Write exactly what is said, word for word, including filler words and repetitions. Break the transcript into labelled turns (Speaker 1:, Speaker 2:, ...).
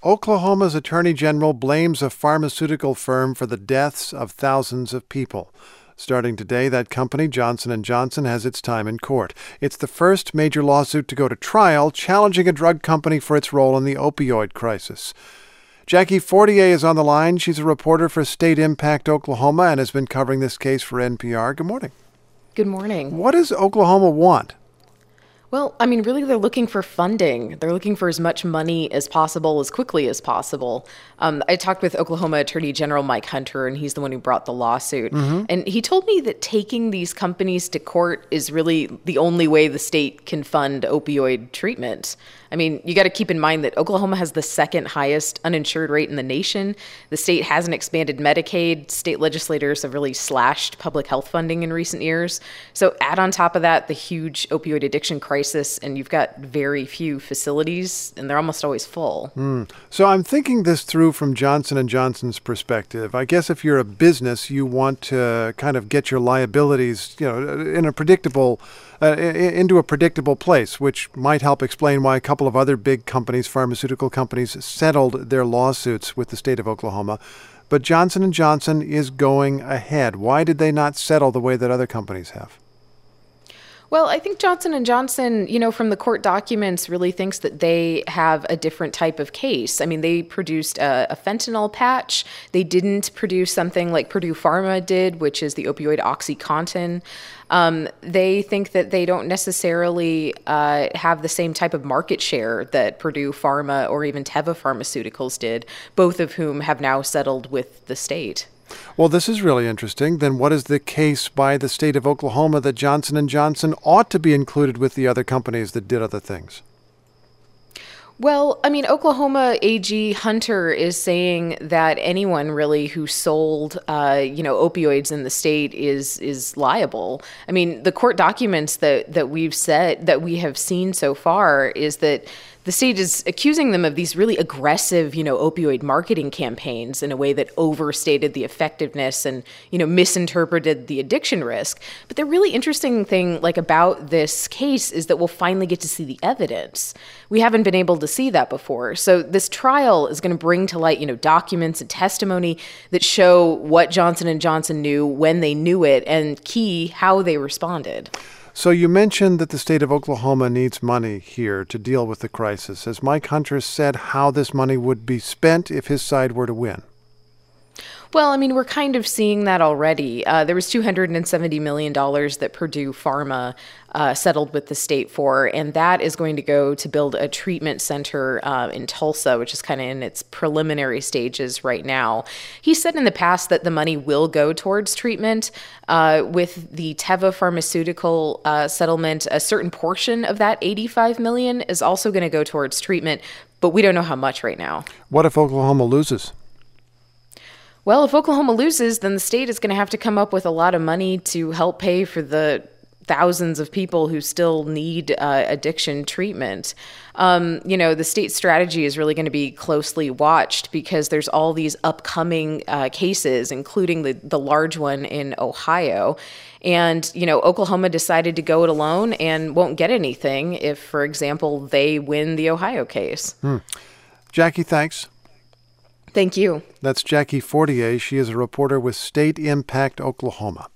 Speaker 1: Oklahoma's Attorney General blames a pharmaceutical firm for the deaths of thousands of people. Starting today, that company, Johnson and Johnson, has its time in court. It's the first major lawsuit to go to trial, challenging a drug company for its role in the opioid crisis. Jackie Fortier is on the line. She's a reporter for State Impact Oklahoma and has been covering this case for N P R. Good morning.
Speaker 2: Good morning.
Speaker 1: What does Oklahoma want?
Speaker 2: Well, I mean, really, they're looking for funding. They're looking for as much money as possible, as quickly as possible. Um, I talked with Oklahoma Attorney General Mike Hunter, and he's the one who brought the lawsuit. Mm-hmm. And he told me that taking these companies to court is really the only way the state can fund opioid treatment. I mean, you got to keep in mind that Oklahoma has the second highest uninsured rate in the nation. The state hasn't expanded Medicaid. State legislators have really slashed public health funding in recent years. So add on top of that the huge opioid addiction crisis, and you've got very few facilities, and they're almost always full.
Speaker 1: Mm. So I'm thinking this through from Johnson and Johnson's perspective. I guess if you're a business, you want to kind of get your liabilities, you know, in a predictable Uh, into a predictable place, which might help explain why a couple of other big companies, pharmaceutical companies, settled their lawsuits with the state of Oklahoma. But Johnson and Johnson is going ahead. Why did they not settle the way that other companies have?
Speaker 2: Well, I think Johnson and Johnson, you know, from the court documents, really thinks that they have a different type of case. I mean, they produced a, a fentanyl patch. They didn't produce something like Purdue Pharma did, which is the opioid OxyContin. Um, they think that they don't necessarily uh, have the same type of market share that Purdue Pharma or even Teva Pharmaceuticals did, both of whom have now settled with the state.
Speaker 1: Well, this is really interesting. Then what is the case by the state of Oklahoma that Johnson and Johnson ought to be included with the other companies that did other things?
Speaker 2: Well, I mean, Oklahoma A G Hunter is saying that anyone really who sold, uh, you know, opioids in the state is is liable. I mean, the court documents that that we've said that we have seen so far is that the state is accusing them of these really aggressive, you know, opioid marketing campaigns in a way that overstated the effectiveness and, you know, misinterpreted the addiction risk. But the really interesting thing, like, about this case is that we'll finally get to see the evidence. We haven't been able to see that before. So this trial is going to bring to light, you know, documents and testimony that show what Johnson and Johnson knew, when they knew it, and key, how they responded.
Speaker 1: So you mentioned that the state of Oklahoma needs money here to deal with the crisis. Has Mike Hunter said how this money would be spent if his side were to win?
Speaker 2: Well, I mean, we're kind of seeing that already. Uh, there was two hundred seventy million dollars that Purdue Pharma uh, settled with the state for, and that is going to go to build a treatment center uh, in Tulsa, which is kind of in its preliminary stages right now. He said in the past that the money will go towards treatment. Uh, with the Teva Pharmaceutical uh, settlement, a certain portion of that eighty-five million dollars is also going to go towards treatment, but we don't know how much right now.
Speaker 1: What if Oklahoma loses?
Speaker 2: Well, if Oklahoma loses, then the state is going to have to come up with a lot of money to help pay for the thousands of people who still need uh, addiction treatment. Um, you know, the state strategy is really going to be closely watched because there's all these upcoming uh, cases, including the, the large one in Ohio. And, you know, Oklahoma decided to go it alone and won't get anything if, for example, they win the Ohio case.
Speaker 1: Hmm. Jackie, thanks.
Speaker 2: Thank you.
Speaker 1: That's Jackie Fortier. She is a reporter with State Impact Oklahoma.